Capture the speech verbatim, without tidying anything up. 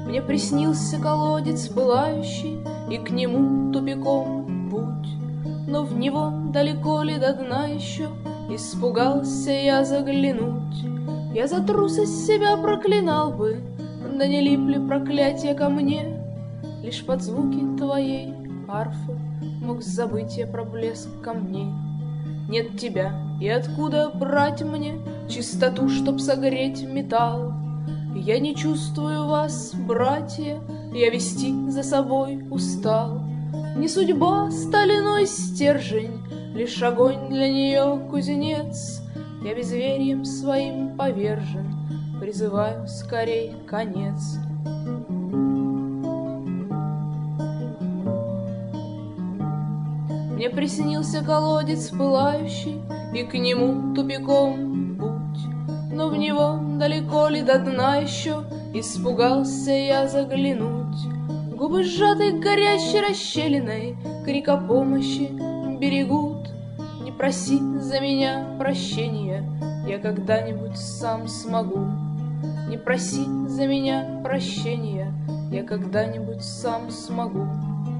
Мне приснился колодец пылающий, и к нему тупиком путь, но в него далеко ли до дна еще, испугался я заглянуть. Я за трусость себя проклинал бы, да не липли проклятия ко мне. Лишь под звуки твоей арфы мог забыть я про блеск камней. Нет тебя, и откуда брать мне чистоту, чтоб согреть металл? Я не чувствую вас, братья, я вести за собой устал. Не судьба стальной стержень, лишь огонь для нее кузнец. Я безверием своим повержен, призываю скорей конец. Мне приснился колодец пылающий, и к нему тупиком путь, но в него далеко ли до дна еще, испугался я заглянуть. Губы сжаты горящей расщелиной, крик о помощи берегут. Не проси за меня прощения, я когда-нибудь сам смогу. Не проси за меня прощения, я когда-нибудь сам смогу.